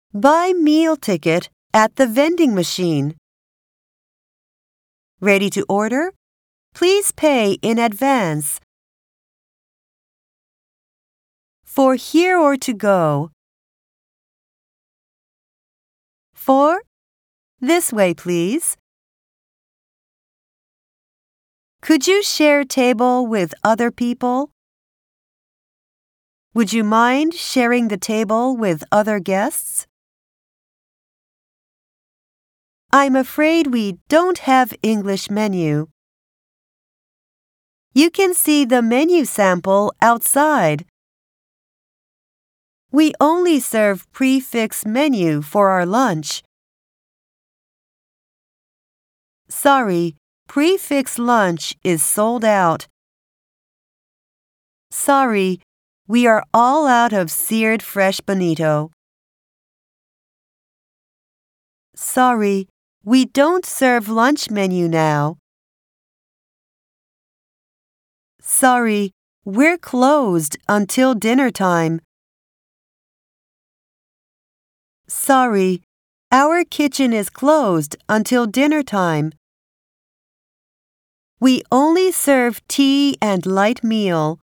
Buy meal ticket at the vending machine. Ready to order? Please pay in advance. For here or to go? For? This way, please. Could you share table with other people? Would you mind sharing the table with other guests? I'm afraid we don't have English menu. You can see the menu sample outside. We only serve prefix menu for our lunch. Sorry, prefix lunch is sold out. Sorry, we are all out of seared fresh bonito. Sorry, we don't serve lunch menu now. Sorry, we're closed until dinner time. Sorry, our kitchen is closed until dinner time. We only serve tea and light meal.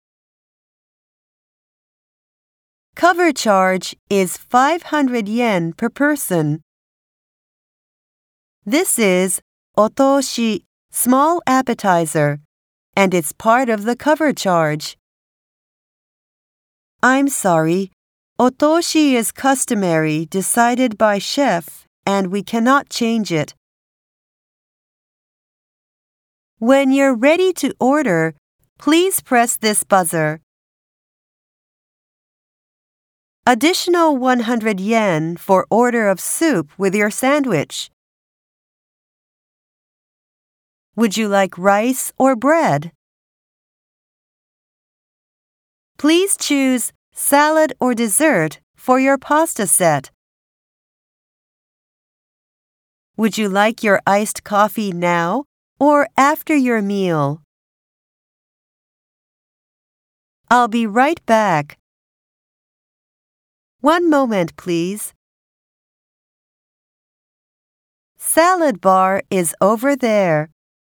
Cover charge is 500 yen per person. This is otoshi, small appetizer, and it's part of the cover charge. I'm sorry, otoshi is customary decided by chef, and we cannot change it. When you're ready to order, please press this buzzer. Additional 100 yen for order of soup with your sandwich. Would you like rice or bread? Please choose salad or dessert for your pasta set. Would you like your iced coffee now or after your meal? I'll be right back. One moment, please. Salad bar is over there.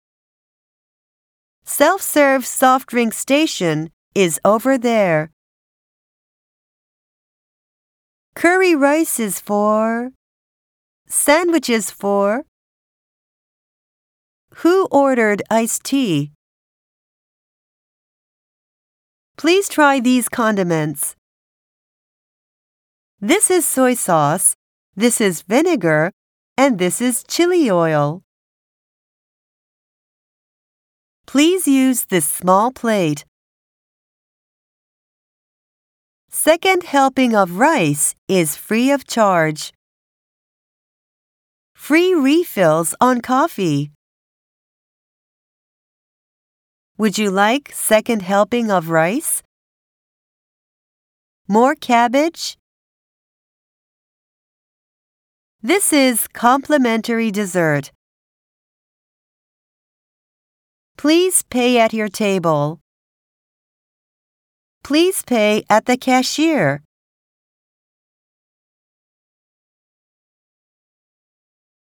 Self-serve soft drink station is over there. Curry rice is for. Sandwiches for. Who ordered iced tea? Please try these condiments. This is soy sauce, this is vinegar, and this is chili oil. Please use this small plate. Second helping of rice is free of charge. Free refills on coffee. Would you like second helping of rice? More cabbage? This is complimentary dessert. Please pay at your table. Please pay at the cashier.